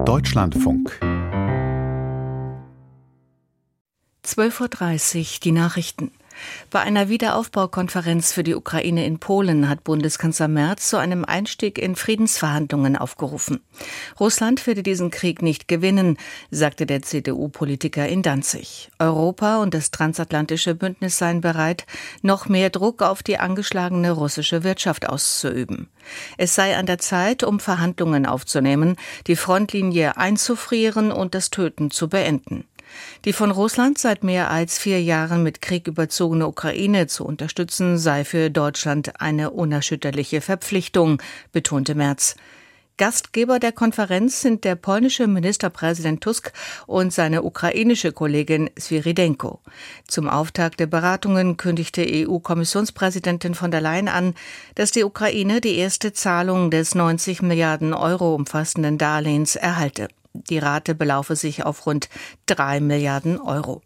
Deutschlandfunk 12:30 Uhr, die Nachrichten. Bei einer Wiederaufbaukonferenz für die Ukraine in Polen hat Bundeskanzler Merz zu einem Einstieg in Friedensverhandlungen aufgerufen. Russland werde diesen Krieg nicht gewinnen, sagte der CDU-Politiker in Danzig. Europa und das transatlantische Bündnis seien bereit, noch mehr Druck auf die angeschlagene russische Wirtschaft auszuüben. Es sei an der Zeit, um Verhandlungen aufzunehmen, die Frontlinie einzufrieren und das Töten zu beenden. Die von Russland seit mehr als 4 Jahren mit Krieg überzogene Ukraine zu unterstützen, sei für Deutschland eine unerschütterliche Verpflichtung, betonte Merz. Gastgeber der Konferenz sind der polnische Ministerpräsident Tusk und seine ukrainische Kollegin Swirydenko. Zum Auftakt der Beratungen kündigte EU-Kommissionspräsidentin von der Leyen an, dass die Ukraine die erste Zahlung des 90 Milliarden Euro umfassenden Darlehens erhalte. Die Rate belaufe sich auf rund 3 Milliarden Euro.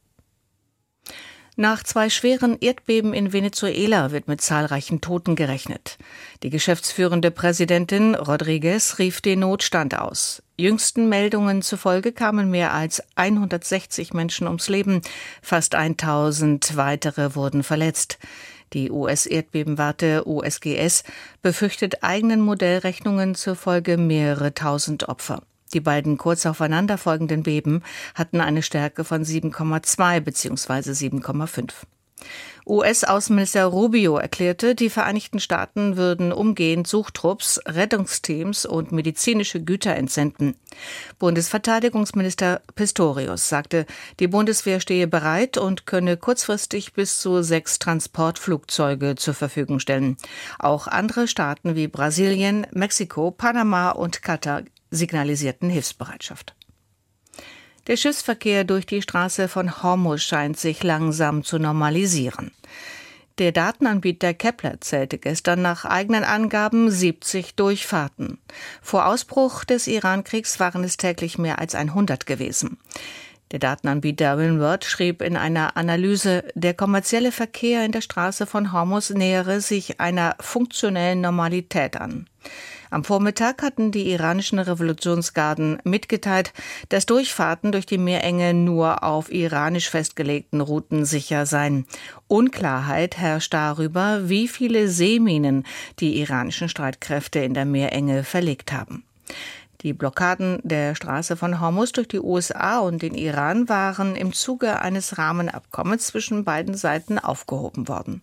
Nach 2 schweren Erdbeben in Venezuela wird mit zahlreichen Toten gerechnet. Die geschäftsführende Präsidentin Rodríguez rief den Notstand aus. Jüngsten Meldungen zufolge kamen mehr als 160 Menschen ums Leben, fast 1000 weitere wurden verletzt. Die US-Erdbebenwarte USGS befürchtet eigenen Modellrechnungen zufolge mehrere tausend Opfer. Die beiden kurz aufeinander folgenden Beben hatten eine Stärke von 7,2 bzw. 7,5. US-Außenminister Rubio erklärte, die Vereinigten Staaten würden umgehend Suchtrupps, Rettungsteams und medizinische Güter entsenden. Bundesverteidigungsminister Pistorius sagte, die Bundeswehr stehe bereit und könne kurzfristig bis zu 6 Transportflugzeuge zur Verfügung stellen. Auch andere Staaten wie Brasilien, Mexiko, Panama und Katar signalisierten Hilfsbereitschaft. Der Schiffsverkehr durch die Straße von Hormuz scheint sich langsam zu normalisieren. Der Datenanbieter Kepler zählte gestern nach eigenen Angaben 70 Durchfahrten. Vor Ausbruch des Iran-Kriegs waren es täglich mehr als 100 gewesen. Der Datenanbieter Windward schrieb in einer Analyse, der kommerzielle Verkehr in der Straße von Hormuz nähere sich einer funktionellen Normalität an. Am Vormittag hatten die iranischen Revolutionsgarden mitgeteilt, dass Durchfahrten durch die Meerenge nur auf iranisch festgelegten Routen sicher seien. Unklarheit herrscht darüber, wie viele Seeminen die iranischen Streitkräfte in der Meerenge verlegt haben. Die Blockaden der Straße von Hormuz durch die USA und den Iran waren im Zuge eines Rahmenabkommens zwischen beiden Seiten aufgehoben worden.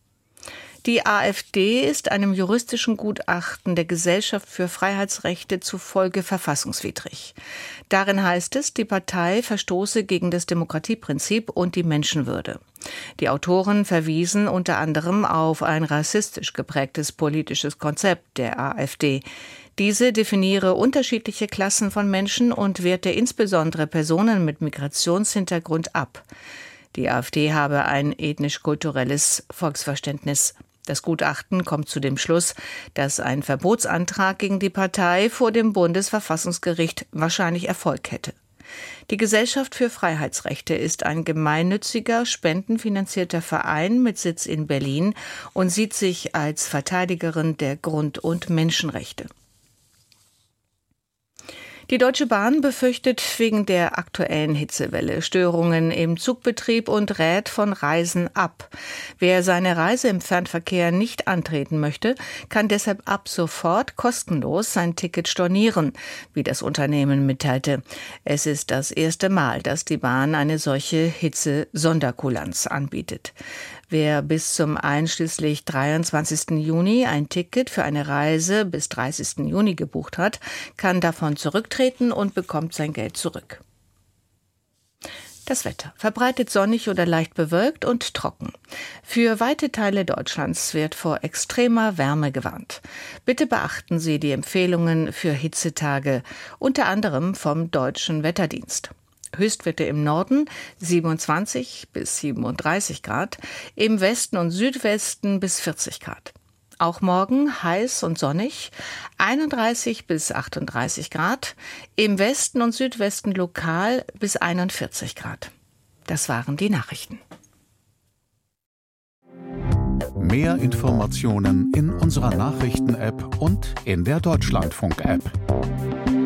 Die AfD ist einem juristischen Gutachten der Gesellschaft für Freiheitsrechte zufolge verfassungswidrig. Darin heißt es, die Partei verstoße gegen das Demokratieprinzip und die Menschenwürde. Die Autoren verwiesen unter anderem auf ein rassistisch geprägtes politisches Konzept der AfD. Diese definiere unterschiedliche Klassen von Menschen und werte insbesondere Personen mit Migrationshintergrund ab. Die AfD habe ein ethnisch-kulturelles Volksverständnis. Das Gutachten kommt zu dem Schluss, dass ein Verbotsantrag gegen die Partei vor dem Bundesverfassungsgericht wahrscheinlich Erfolg hätte. Die Gesellschaft für Freiheitsrechte ist ein gemeinnütziger, spendenfinanzierter Verein mit Sitz in Berlin und sieht sich als Verteidigerin der Grund- und Menschenrechte. Die Deutsche Bahn befürchtet wegen der aktuellen Hitzewelle Störungen im Zugbetrieb und rät von Reisen ab. Wer seine Reise im Fernverkehr nicht antreten möchte, kann deshalb ab sofort kostenlos sein Ticket stornieren, wie das Unternehmen mitteilte. Es ist das erste Mal, dass die Bahn eine solche Hitze-Sonderkulanz anbietet. Wer bis zum einschließlich 23. Juni ein Ticket für eine Reise bis 30. Juni gebucht hat, kann davon zurücktreten und bekommt sein Geld zurück. Das Wetter: verbreitet sonnig oder leicht bewölkt und trocken. Für weite Teile Deutschlands wird vor extremer Wärme gewarnt. Bitte beachten Sie die Empfehlungen für Hitzetage, unter anderem vom Deutschen Wetterdienst. Höchstwerte im Norden 27 bis 37 Grad, im Westen und Südwesten bis 40 Grad. Auch morgen heiß und sonnig, 31 bis 38 Grad, im Westen und Südwesten lokal bis 41 Grad. Das waren die Nachrichten. Mehr Informationen in unserer Nachrichten-App und in der Deutschlandfunk-App.